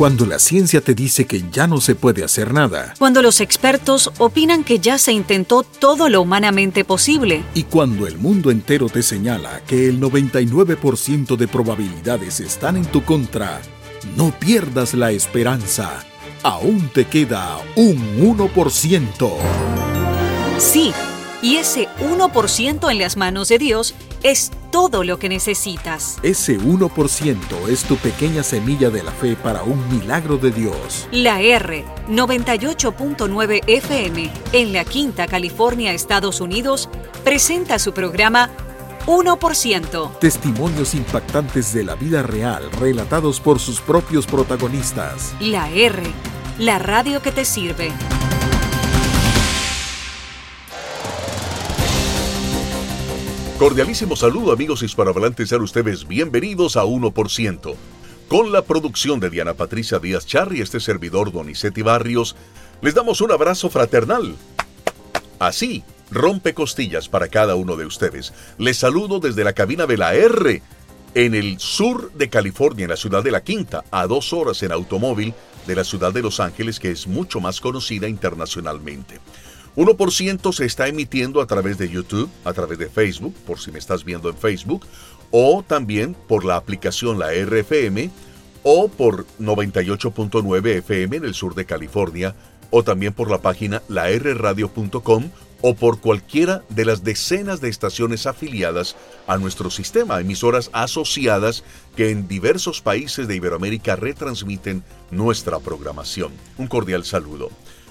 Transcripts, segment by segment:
Cuando la ciencia te dice que ya no se puede hacer nada. Cuando los expertos opinan que ya se intentó todo lo humanamente posible. Y cuando el mundo entero te señala que el 99% de probabilidades están en tu contra, no pierdas la esperanza. Aún te queda un 1%. Sí, y ese 1% en las manos de Dios es todo lo que necesitas. Ese 1% es tu pequeña semilla de la fe para un milagro de Dios. La R 98.9 FM en La Quinta, California, Estados Unidos, presenta su programa 1%. Testimonios impactantes de la vida real relatados por sus propios protagonistas. La R, la radio que te sirve. Cordialísimo saludo, amigos hispanohablantes, sean ustedes bienvenidos a 1%. Con la producción de Diana Patricia Díaz Charri, este servidor Donizetti Barrios, les damos un abrazo fraternal. Así, rompe costillas para cada uno de ustedes. Les saludo desde la cabina de la R, en el sur de California, en la ciudad de La Quinta, a 2 horas en automóvil de la ciudad de Los Ángeles, que es mucho más conocida internacionalmente. 1% se está emitiendo a través de YouTube, a través de Facebook, por si me estás viendo en Facebook, o también por la aplicación La RFM, o por 98.9 FM en el sur de California, o también por la página larradio.com, o por cualquiera de las decenas de estaciones afiliadas a nuestro sistema, emisoras asociadas que en diversos países de Iberoamérica retransmiten nuestra programación. Un cordial saludo.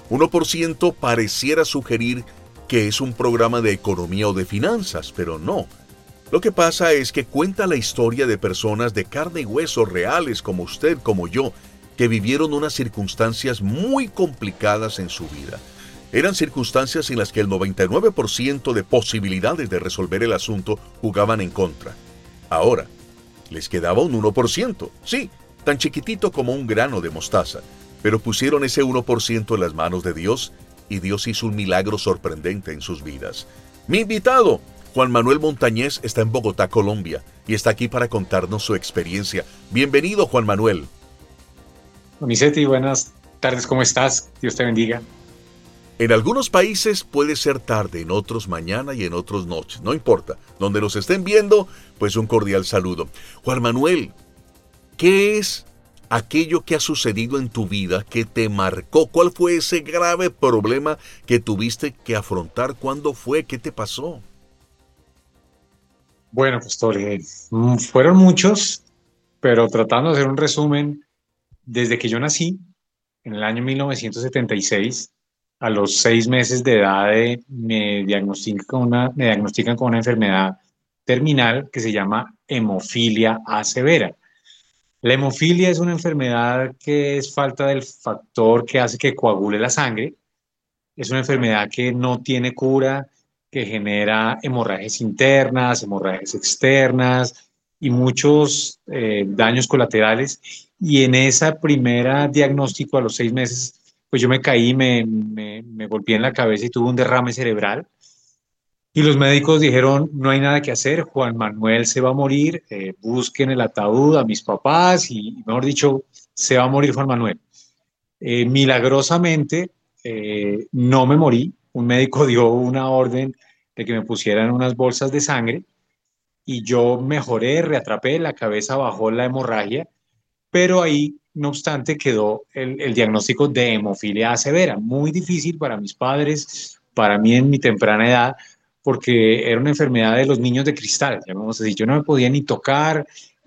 1% pareciera sugerir que es un programa de economía o de finanzas, pero no. Lo que pasa es que cuenta la historia de personas de carne y hueso reales como usted, como yo, que vivieron unas circunstancias muy complicadas en su vida. Eran circunstancias en las que el 99% de posibilidades de resolver el asunto jugaban en contra. Ahora, les quedaba un 1%, sí, tan chiquitito como un grano de mostaza. Pero pusieron ese 1% en las manos de Dios y Dios hizo un milagro sorprendente en sus vidas. Mi invitado, Juan Manuel Montañez, está en Bogotá, Colombia, y está aquí para contarnos su experiencia. Bienvenido, Juan Manuel. Donizetti, buenas tardes, ¿cómo estás? Dios te bendiga. En algunos países puede ser tarde, en otros mañana y en otros noche, no importa. Donde nos estén viendo, pues un cordial saludo. Juan Manuel, ¿qué es aquello que ha sucedido en tu vida que te marcó? ¿Cuál fue ese grave problema que tuviste que afrontar? ¿Cuándo fue? ¿Qué te pasó? Bueno, pastor, fueron muchos, pero tratando de hacer un resumen, desde que yo nací, en el año 1976, a los 6 meses de edad me diagnostican con una enfermedad terminal que se llama hemofilia A severa. La hemofilia es una enfermedad que es falta del factor que hace que coagule la sangre. Es una enfermedad que no tiene cura, que genera hemorragias internas, hemorragias externas y muchos daños colaterales. Y en esa primera diagnóstico a los 6 meses, pues yo me caí, me golpeé en la cabeza y tuve un derrame cerebral. Y los médicos dijeron, no hay nada que hacer, Juan Manuel se va a morir, busquen el ataúd a mis papás y, mejor dicho, se va a morir Juan Manuel. Milagrosamente, no me morí. Un médico dio una orden de que me pusieran unas bolsas de sangre y yo mejoré, reatrapé, la cabeza bajó la hemorragia, pero ahí, no obstante, quedó el diagnóstico de hemofilia A severa, muy difícil para mis padres, para mí en mi temprana edad, porque era una enfermedad de los niños de cristal, llamamos así. Yo no me podía ni tocar,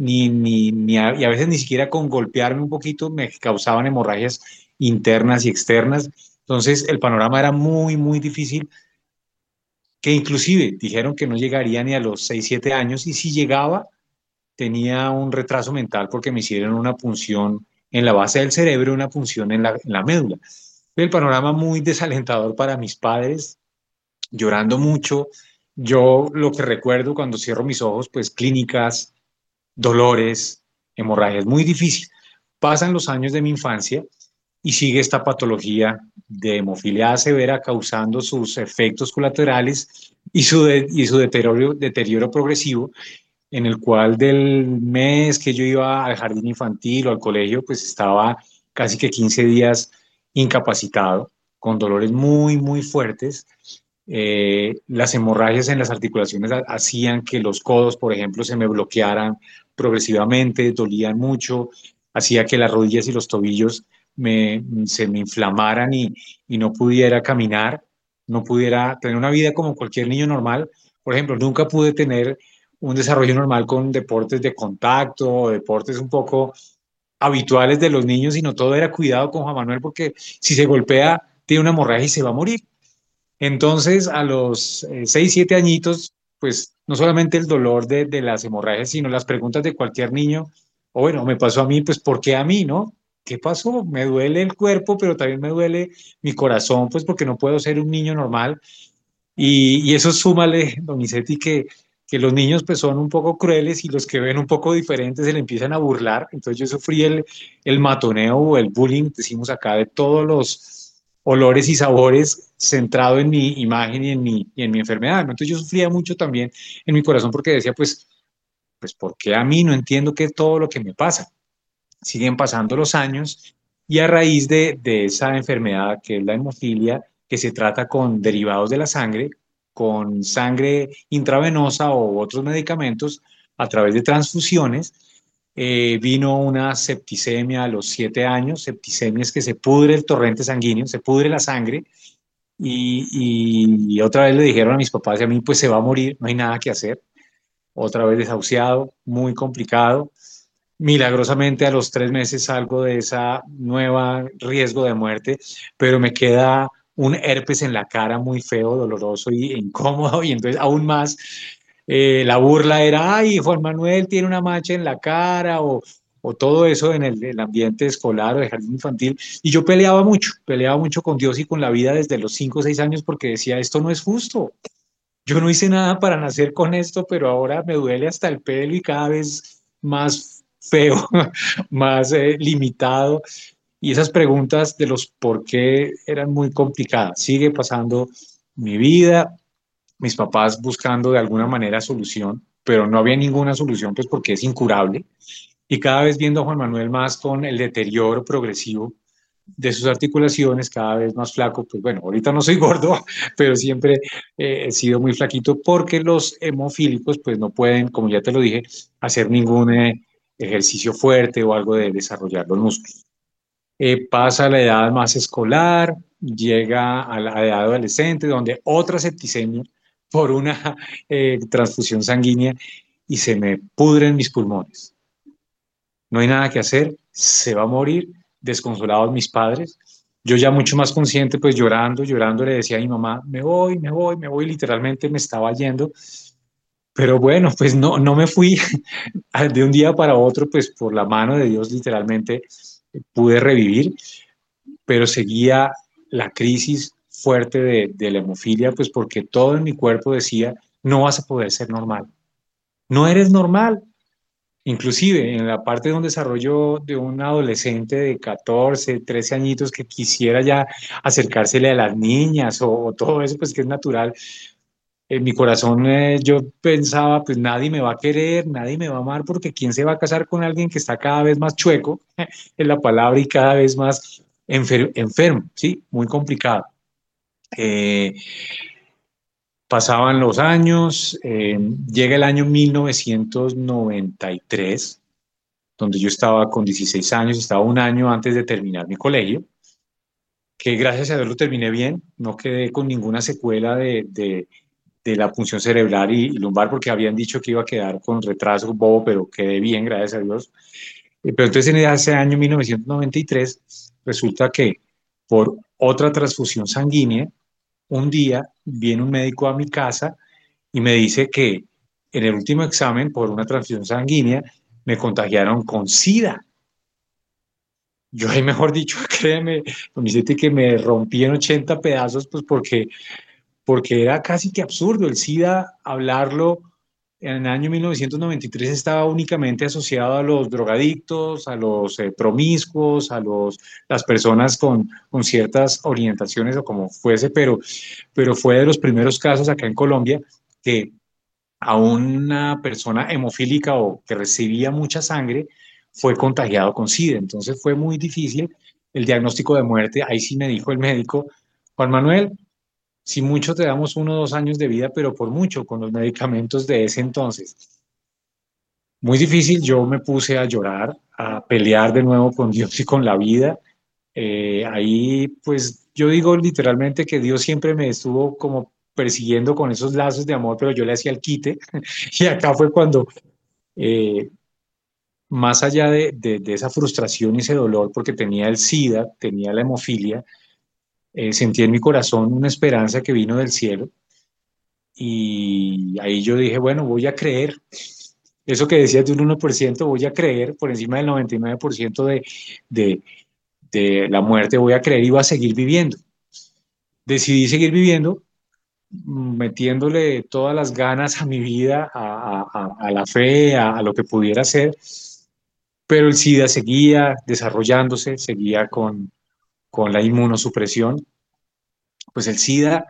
y a veces ni siquiera con golpearme un poquito me causaban hemorragias internas y externas. Entonces el panorama era muy, muy difícil, que inclusive dijeron que no llegaría ni a los 6 7 años, y si llegaba, tenía un retraso mental porque me hicieron una punción en la base del cerebro y una punción en la médula. El panorama muy desalentador para mis padres, llorando mucho. Yo lo que recuerdo cuando cierro mis ojos, pues clínicas, dolores, hemorragias, muy difícil. Pasan los años de mi infancia y sigue esta patología de hemofilia A severa causando sus efectos colaterales y su deterioro progresivo. en el cual del mes que yo iba al jardín infantil o al colegio, pues estaba casi que 15 días incapacitado, con dolores muy, muy fuertes. Las hemorragias en las articulaciones hacían que los codos, por ejemplo, se me bloquearan progresivamente, dolían mucho, hacía que las rodillas y los tobillos se me inflamaran y no pudiera caminar, no pudiera tener una vida como cualquier niño normal. Por ejemplo, nunca pude tener un desarrollo normal con deportes de contacto o deportes un poco habituales de los niños, sino todo era cuidado con Juan Manuel porque si se golpea, tiene una hemorragia y se va a morir. Entonces, a los 6, 7 añitos, pues no solamente el dolor de las hemorragias, sino las preguntas de cualquier niño, o bueno, me pasó a mí, pues ¿por qué a mí, no? ¿Qué pasó? Me duele el cuerpo, pero también me duele mi corazón, pues porque no puedo ser un niño normal. Y eso súmale, Donizetti, que los niños pues son un poco crueles y los que ven un poco diferentes se le empiezan a burlar. Entonces yo sufrí el matoneo o el bullying, decimos acá, de todos los olores y sabores centrado en mi imagen y en mi enfermedad. Entonces yo sufría mucho también en mi corazón porque decía, pues ¿por qué a mí? No entiendo qué es todo lo que me pasa. Siguen pasando los años y a raíz de esa enfermedad que es la hemofilia, que se trata con derivados de la sangre, con sangre intravenosa o otros medicamentos a través de transfusiones, vino una septicemia a los 7 años. Septicemia es que se pudre el torrente sanguíneo, se pudre la sangre y otra vez le dijeron a mis papás y a mí, pues se va a morir, no hay nada que hacer. Otra vez desahuciado, muy complicado. Milagrosamente a los 3 meses salgo de esa nueva riesgo de muerte, pero me queda un herpes en la cara muy feo, doloroso y incómodo, y entonces aún más la burla era, ay, Juan Manuel tiene una mancha en la cara o todo eso en el ambiente escolar o de jardín infantil. Y yo peleaba mucho con Dios y con la vida desde los 5 o 6 años porque decía, esto no es justo. Yo no hice nada para nacer con esto, pero ahora me duele hasta el pelo y cada vez más feo, más limitado. Y esas preguntas de los por qué eran muy complicadas. Sigue pasando mi vida, mis papás buscando de alguna manera solución, pero no había ninguna solución, pues porque es incurable. Y cada vez viendo a Juan Manuel más con el deterioro progresivo de sus articulaciones, cada vez más flaco, pues bueno, ahorita no soy gordo, pero siempre he sido muy flaquito porque los hemofílicos pues no pueden, como ya te lo dije, hacer ningún ejercicio fuerte o algo de desarrollar los músculos. Pasa a la edad más escolar, llega a la edad adolescente, donde otra septicemia por una transfusión sanguínea y se me pudren mis pulmones. No hay nada que hacer, se va a morir, desconsolados mis padres. Yo ya mucho más consciente, pues llorando, llorando, le decía a mi mamá, me voy, me voy, me voy, literalmente me estaba yendo. Pero bueno, pues no, no me fui de un día para otro, pues por la mano de Dios literalmente pude revivir, pero seguía la crisis fuerte de la hemofilia, pues porque todo en mi cuerpo decía, no vas a poder ser normal, no eres normal. Inclusive en la parte de un desarrollo de un adolescente de 14, 13 añitos que quisiera ya acercársele a las niñas o todo eso, pues que es natural. En mi corazón yo pensaba, pues nadie me va a querer, nadie me va a amar, porque ¿quién se va a casar con alguien que está cada vez más chueco en la palabra y cada vez más enfermo? Sí, muy complicado. Eh, Pasaban los años, llega el año 1993 donde yo estaba con 16 años, estaba un año antes de terminar mi colegio, que gracias a Dios lo terminé bien, no quedé con ninguna secuela de la punción cerebral y lumbar, porque habían dicho que iba a quedar con retraso bobo, pero quedé bien, gracias a Dios. Pero entonces en ese año 1993 resulta que por otra transfusión sanguínea, un día viene un médico a mi casa y me dice que en el último examen por una transfusión sanguínea me contagiaron con SIDA. Yo ahí, mejor dicho, créeme, Donicete, que me rompí en 80 pedazos, pues porque era casi que absurdo. El SIDA, hablarlo en el año 1993 estaba únicamente asociado a los drogadictos, a los promiscuos, las personas con ciertas orientaciones o como fuese, pero fue de los primeros casos acá en Colombia que a una persona hemofílica o que recibía mucha sangre, fue contagiado con SIDA. Entonces fue muy difícil el diagnóstico de muerte. Ahí sí me dijo el médico: Juan Manuel, si mucho te damos 1 o 2 años de vida, pero por mucho, con los medicamentos de ese entonces. Muy difícil, yo me puse a llorar, a pelear de nuevo con Dios y con la vida. Ahí, pues yo digo literalmente que Dios siempre me estuvo como persiguiendo con esos lazos de amor, pero yo le hacía el quite. Y acá fue cuando, eh, más allá de esa frustración y ese dolor, porque tenía el SIDA, tenía la hemofilia, sentí en mi corazón una esperanza que vino del cielo. Y ahí yo dije, bueno, voy a creer. Eso que decías de un 1%, voy a creer por encima del 99% de, de la muerte, voy a creer y voy a seguir viviendo. Decidí seguir viviendo, metiéndole todas las ganas a mi vida, a la fe, a lo que pudiera hacer, pero el SIDA seguía desarrollándose, seguía con la inmunosupresión. Pues el SIDA,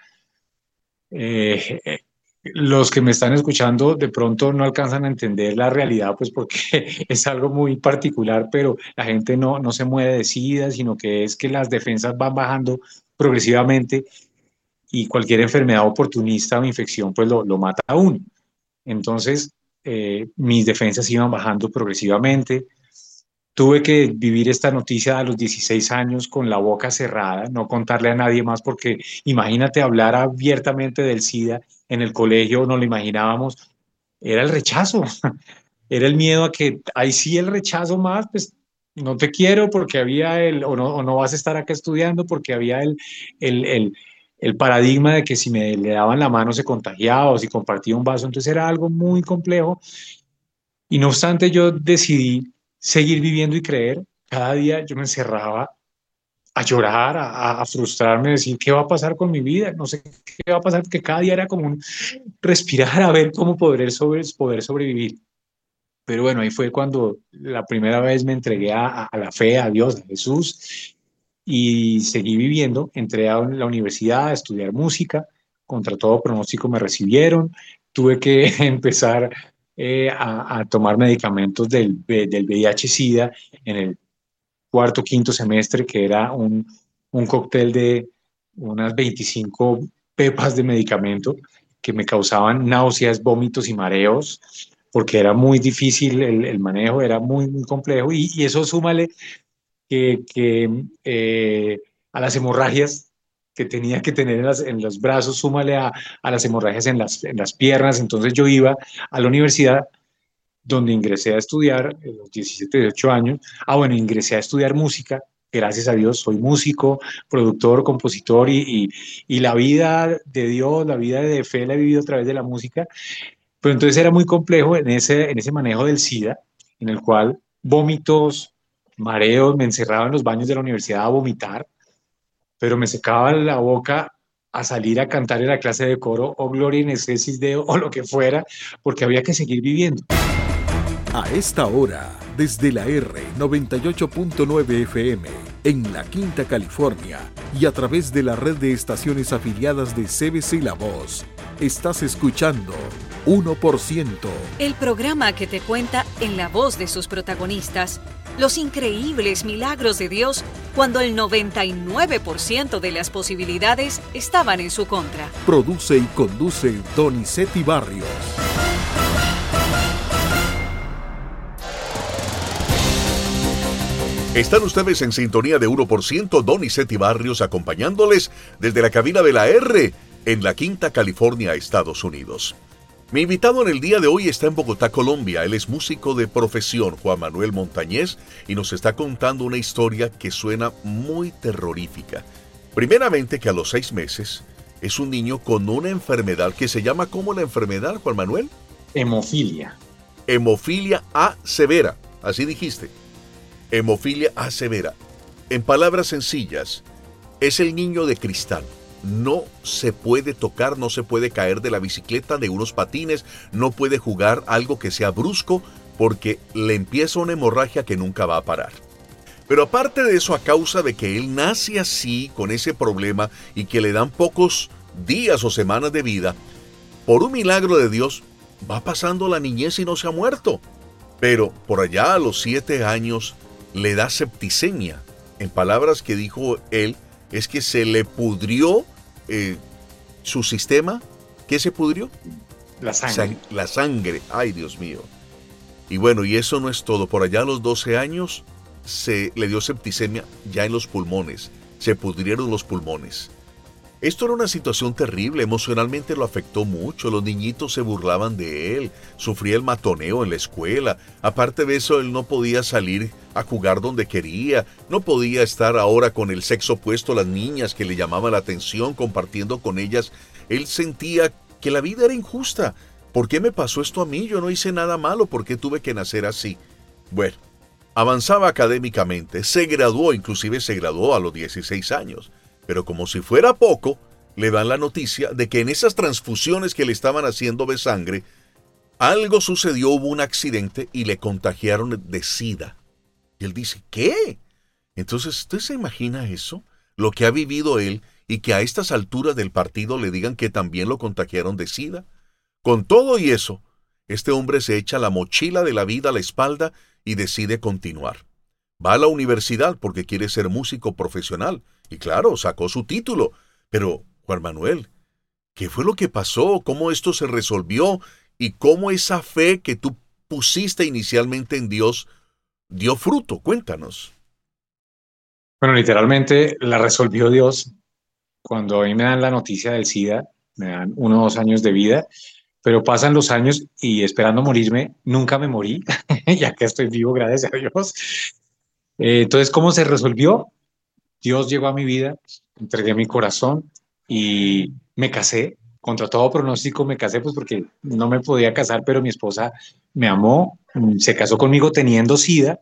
eh, los que me están escuchando de pronto no alcanzan a entender la realidad, pues porque es algo muy particular, pero la gente no se mueve de SIDA, sino que es que las defensas van bajando progresivamente y cualquier enfermedad oportunista o infección pues lo mata a uno. Entonces, mis defensas iban bajando progresivamente. Tuve que vivir esta noticia a los 16 años con la boca cerrada, no contarle a nadie más, porque imagínate hablar abiertamente del SIDA en el colegio, no lo imaginábamos, era el rechazo, era el miedo a que, ahí sí el rechazo más, pues no te quiero porque había o no vas a estar acá estudiando porque había el, el, el paradigma de que si me le daban la mano se contagiaba o si compartía un vaso, entonces era algo muy complejo. Y no obstante, yo decidí seguir viviendo y creer. Cada día yo me encerraba a llorar, a frustrarme, a decir, ¿qué va a pasar con mi vida? No sé qué va a pasar, porque cada día era como un respirar a ver cómo poder sobrevivir. Pero bueno, ahí fue cuando la primera vez me entregué a la fe, a Dios, a Jesús, y seguí viviendo. Entré a la universidad a estudiar música, contra todo pronóstico me recibieron, tuve que empezar a tomar medicamentos del VIH-Sida en el cuarto, quinto semestre, que era un cóctel de unas 25 pepas de medicamento que me causaban náuseas, vómitos y mareos, porque era muy difícil el manejo, era muy complejo, y eso súmale que a las hemorragias que tenía que tener en los brazos, súmale a las hemorragias en las piernas. Entonces yo iba a la universidad donde ingresé a estudiar a los 17, 18 años. Bueno, ingresé a estudiar música. Gracias a Dios soy músico, productor, compositor, y la vida de Dios, la vida de fe la he vivido a través de la música. Pero entonces era muy complejo en ese manejo del SIDA, en el cual vómitos, mareos, me encerraba en los baños de la universidad a vomitar, pero me secaba la boca a salir a cantar en la clase de coro, o Gloria in excelsis Deo, o lo que fuera, porque había que seguir viviendo. A esta hora, desde la R98.9 FM, en La Quinta, California, y a través de la red de estaciones afiliadas de CBC La Voz, estás escuchando 1%. El programa que te cuenta en la voz de sus protagonistas los increíbles milagros de Dios cuando el 99% de las posibilidades estaban en su contra. Produce y conduce Donizetti Barrios. Están ustedes en sintonía de 1%, Donizetti Barrios acompañándoles desde la cabina de la R en La Quinta, California, Estados Unidos. Mi invitado en el día de hoy está en Bogotá, Colombia. Él es músico de profesión, Juan Manuel Montañez, y nos está contando una historia que suena muy terrorífica. Primeramente, que a los 6 meses es un niño con una enfermedad que se llama, ¿cómo la enfermedad, Juan Manuel? Hemofilia. Hemofilia A severa, así dijiste. Hemofilia A severa. En palabras sencillas, es el niño de cristal. No se puede tocar, no se puede caer de la bicicleta, de unos patines, no puede jugar algo que sea brusco porque le empieza una hemorragia que nunca va a parar. Pero aparte de eso, a causa de que él nace así, con ese problema, y que le dan pocos días o semanas de vida, por un milagro de Dios, va pasando la niñez y no se ha muerto. Pero por allá a los 7 años le da septicemia. En palabras que dijo él, es que se le pudrió su sistema. ¿Qué se pudrió? La sangre. La sangre. Ay, Dios mío. Y bueno, y eso no es todo. Por allá a los 12 años se le dio septicemia ya en los pulmones. Se pudrieron los pulmones. Esto era una situación terrible, emocionalmente lo afectó mucho, los niñitos se burlaban de él, sufría el matoneo en la escuela, aparte de eso él no podía salir a jugar donde quería, no podía estar ahora con el sexo opuesto, las niñas que le llamaban la atención, compartiendo con ellas, él sentía que la vida era injusta. ¿Por qué me pasó esto a mí? Yo no hice nada malo, ¿por qué tuve que nacer así? Bueno, avanzaba académicamente, inclusive se graduó a los 16 años. Pero como si fuera poco, le dan la noticia de que en esas transfusiones que le estaban haciendo de sangre, algo sucedió, hubo un accidente y le contagiaron de SIDA. Y él dice, ¿qué? Entonces, ¿usted se imagina eso? Lo que ha vivido él y que a estas alturas del partido le digan que también lo contagiaron de SIDA. Con todo y eso, este hombre se echa la mochila de la vida a la espalda y decide continuar. Va a la universidad porque quiere ser músico profesional. Y claro, sacó su título. Pero, Juan Manuel, ¿qué fue lo que pasó? ¿Cómo esto se resolvió? ¿Y cómo esa fe que tú pusiste inicialmente en Dios dio fruto? Cuéntanos. Bueno, literalmente la resolvió Dios. Cuando a mí me dan la noticia del SIDA, me dan 1 o 2 años de vida, pero pasan los años y esperando morirme, nunca me morí, ya que estoy vivo, gracias a Dios. Entonces, ¿cómo se resolvió? Dios llegó a mi vida, entregué mi corazón y me casé. Contra todo pronóstico me casé, pues porque no me podía casar, pero mi esposa me amó, se casó conmigo teniendo SIDA.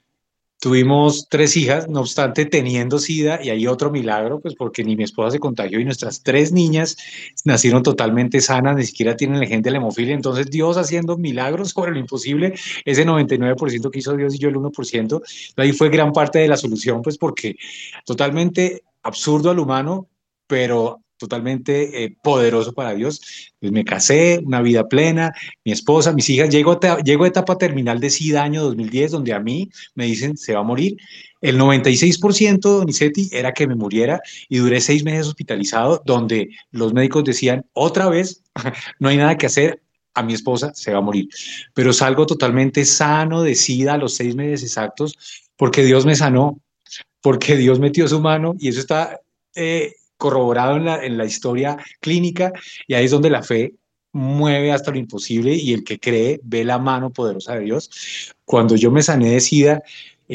Tuvimos 3 hijas, no obstante, teniendo SIDA, y hay otro milagro, pues porque ni mi esposa se contagió y nuestras 3 niñas nacieron totalmente sanas, ni siquiera tienen el gen de la hemofilia. Entonces, Dios haciendo milagros sobre lo imposible, ese 99% que hizo Dios y yo el 1%, ahí fue gran parte de la solución, pues porque totalmente absurdo al humano, pero totalmente poderoso para Dios. Pues me casé, una vida plena, mi esposa, mis hijas, llego a etapa terminal de SIDA año 2010, donde a mí me dicen se va a morir. El 96%, Donizetti, era que me muriera y duré 6 meses hospitalizado, donde los médicos decían otra vez, no hay nada que hacer, a mi esposa se va a morir. Pero salgo totalmente sano de SIDA a los 6 meses exactos, porque Dios me sanó, porque Dios metió su mano y eso está corroborado en la historia clínica y ahí es donde la fe mueve hasta lo imposible y el que cree ve la mano poderosa de Dios. Cuando yo me sané de SIDA,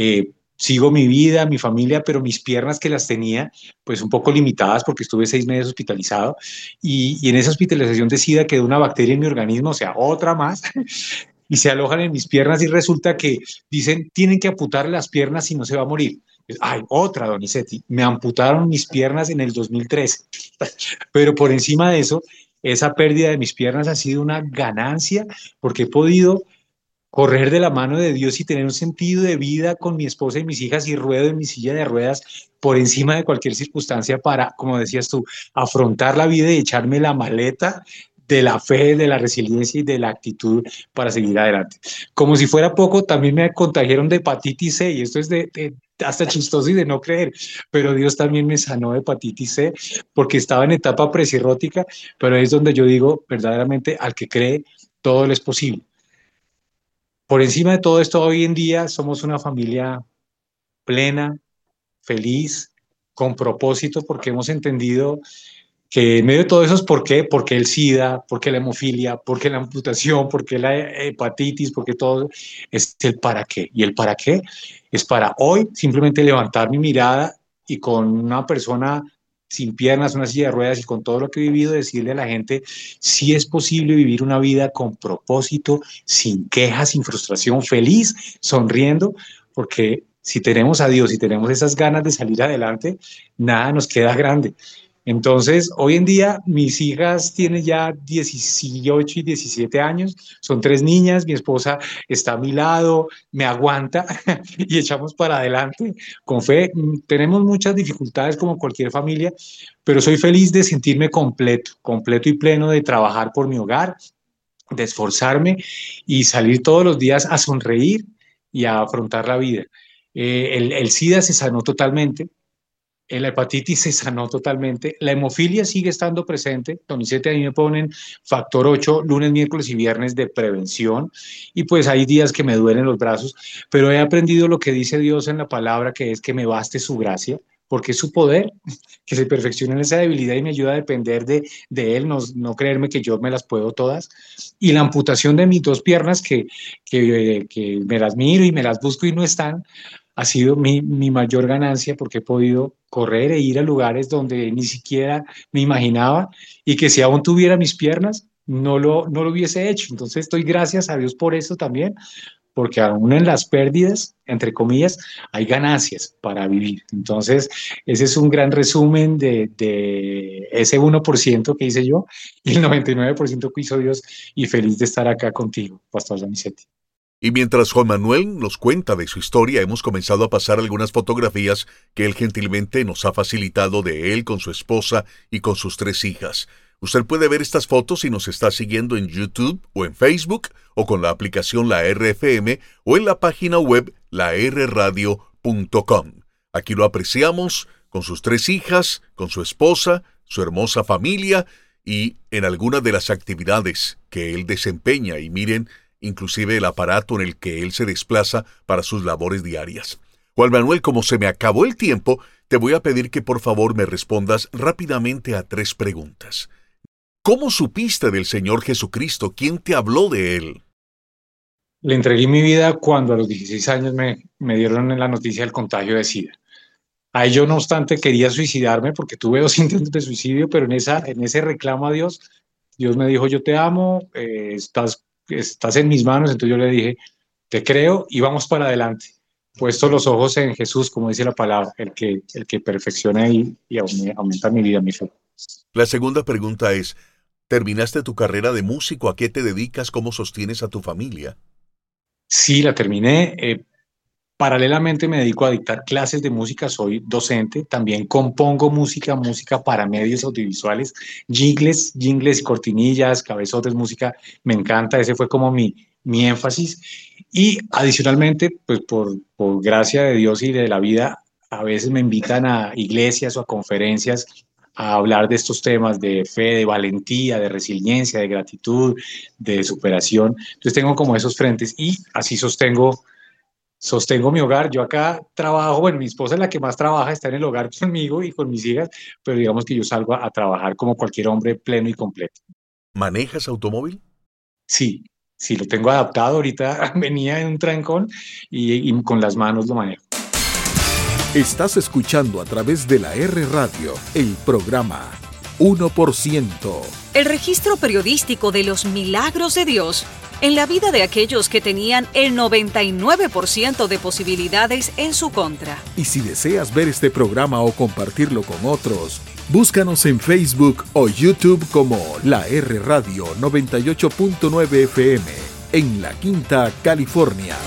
sigo mi vida, mi familia, pero mis piernas que las tenía, pues un poco limitadas porque estuve 6 meses hospitalizado y en esa hospitalización de SIDA quedó una bacteria en mi organismo, o sea, otra más, y se alojan en mis piernas y resulta que dicen, tienen que amputarle las piernas si no se va a morir. Ay, otra, Donizetti, me amputaron mis piernas en el 2013, pero por encima de eso, esa pérdida de mis piernas ha sido una ganancia porque he podido correr de la mano de Dios y tener un sentido de vida con mi esposa y mis hijas y ruedo en mi silla de ruedas por encima de cualquier circunstancia para, como decías tú, afrontar la vida y echarme la maleta de la fe, de la resiliencia y de la actitud para seguir adelante. Como si fuera poco, también me contagiaron de hepatitis C y esto es hasta chistoso y de no creer, pero Dios también me sanó de hepatitis C porque estaba en etapa presirrótica, pero es donde yo digo verdaderamente al que cree todo le es posible. Por encima de todo esto, hoy en día somos una familia plena, feliz, con propósito, porque hemos entendido que en medio de todo eso es por qué, porque el SIDA, porque la hemofilia, porque la amputación, porque la hepatitis, porque todo es el para qué. Y el para qué es para hoy simplemente levantar mi mirada y con una persona sin piernas, una silla de ruedas y con todo lo que he vivido, decirle a la gente si es posible vivir una vida con propósito, sin quejas, sin frustración, feliz, sonriendo, porque si tenemos a Dios y tenemos esas ganas de salir adelante, nada nos queda grande. Entonces, hoy en día mis hijas tienen ya 18 y 17 años, son 3 niñas, mi esposa está a mi lado, me aguanta y echamos para adelante con fe. Tenemos muchas dificultades como cualquier familia, pero soy feliz de sentirme completo, completo y pleno de trabajar por mi hogar, de esforzarme y salir todos los días a sonreír y a afrontar la vida. El SIDA se sanó totalmente, la hepatitis se sanó totalmente, la hemofilia sigue estando presente. Donicete, a mí me ponen factor 8 lunes, miércoles y viernes de prevención, y pues hay días que me duelen los brazos, pero he aprendido lo que dice Dios en la palabra, que es que me baste su gracia, porque es su poder que se perfecciona en esa debilidad y me ayuda a depender de Él, no creerme que yo me las puedo todas. Y la amputación de mis dos piernas, que me las miro y me las busco y no están, ha sido mi mayor ganancia, porque he podido correr e ir a lugares donde ni siquiera me imaginaba, y que si aún tuviera mis piernas, no lo hubiese hecho. Entonces estoy gracias a Dios por eso también, porque aún en las pérdidas, entre comillas, hay ganancias para vivir. Entonces, ese es un gran resumen de ese 1% que hice yo y el 99% que hizo Dios, y feliz de estar acá contigo, Pastor Donizetti. Y mientras Juan Manuel nos cuenta de su historia, hemos comenzado a pasar algunas fotografías que él gentilmente nos ha facilitado de él con su esposa y con sus 3 hijas. Usted puede ver estas fotos si nos está siguiendo en YouTube o en Facebook o con la aplicación La RFM o en la página web larradio.com. Aquí lo apreciamos con sus 3 hijas, con su esposa, su hermosa familia y en algunas de las actividades que él desempeña. Y miren, inclusive el aparato en el que él se desplaza para sus labores diarias. Juan Manuel, como se me acabó el tiempo, te voy a pedir que por favor me respondas rápidamente a 3 preguntas. ¿Cómo supiste del Señor Jesucristo? ¿Quién te habló de Él? Le entregué mi vida cuando a los 16 años me dieron la noticia del contagio de SIDA. Ahí yo, no obstante, quería suicidarme porque tuve 2 intentos de suicidio, pero en ese reclamo a Dios, Dios me dijo: yo te amo, estás en mis manos. Entonces yo le dije: te creo y vamos para adelante. Puesto los ojos en Jesús, como dice la palabra, el que perfecciona y aumenta mi vida, mi fe. La segunda pregunta es, ¿terminaste tu carrera de músico? ¿A qué te dedicas? ¿Cómo sostienes a tu familia? Sí, la terminé. Paralelamente me dedico a dictar clases de música, soy docente, también compongo música para medios audiovisuales, jingles y cortinillas, cabezotes, música, me encanta, ese fue como mi énfasis. Y adicionalmente, pues por gracia de Dios y de la vida, a veces me invitan a iglesias o a conferencias a hablar de estos temas de fe, de valentía, de resiliencia, de gratitud, de superación. Entonces tengo como esos frentes y así sostengo mi hogar. Yo acá trabajo, bueno, mi esposa es la que más trabaja, está en el hogar conmigo y con mis hijas, pero digamos que yo salgo a trabajar como cualquier hombre pleno y completo. ¿Manejas automóvil? Sí, lo tengo adaptado. Ahorita venía en un trancón y con las manos lo manejo. Estás escuchando a través de la R Radio el programa 1%. El registro periodístico de los milagros de Dios en la vida de aquellos que tenían el 99% de posibilidades en su contra. Y si deseas ver este programa o compartirlo con otros, búscanos en Facebook o YouTube como La R Radio 98.9 FM en La Quinta, California.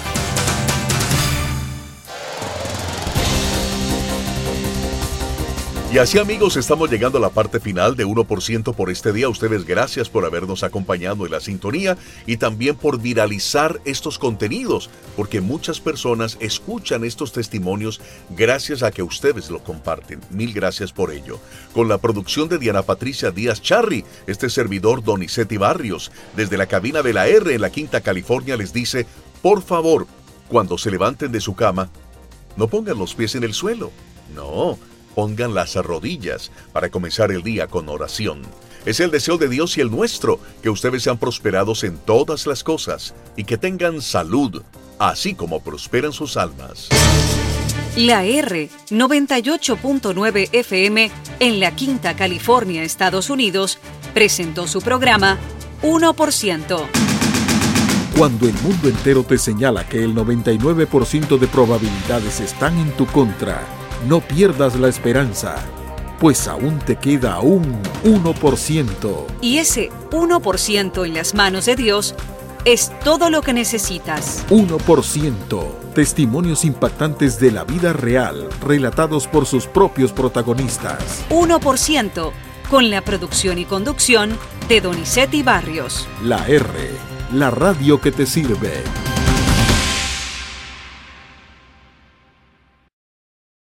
Y así, amigos, estamos llegando a la parte final de 1% por este día. Ustedes, gracias por habernos acompañado en la sintonía y también por viralizar estos contenidos, porque muchas personas escuchan estos testimonios gracias a que ustedes lo comparten. Mil gracias por ello. Con la producción de Diana Patricia Díaz Charri, este servidor Donizetti Barrios, desde la cabina de la R en la Quinta, California, les dice: por favor, cuando se levanten de su cama, no pongan los pies en el suelo. No, pongan las rodillas para comenzar el día con oración. Es el deseo de Dios y el nuestro, que ustedes sean prosperados en todas las cosas y que tengan salud, así como prosperan sus almas. La R 98.9 FM en La Quinta, California, Estados Unidos, presentó su programa 1%. Cuando el mundo entero te señala que el 99% de probabilidades están en tu contra, no pierdas la esperanza, pues aún te queda un 1%. Y ese 1% en las manos de Dios es todo lo que necesitas. 1%. Testimonios impactantes de la vida real, relatados por sus propios protagonistas. 1%. con la producción y conducción de Donizetti Barrios. La R, la radio que te sirve.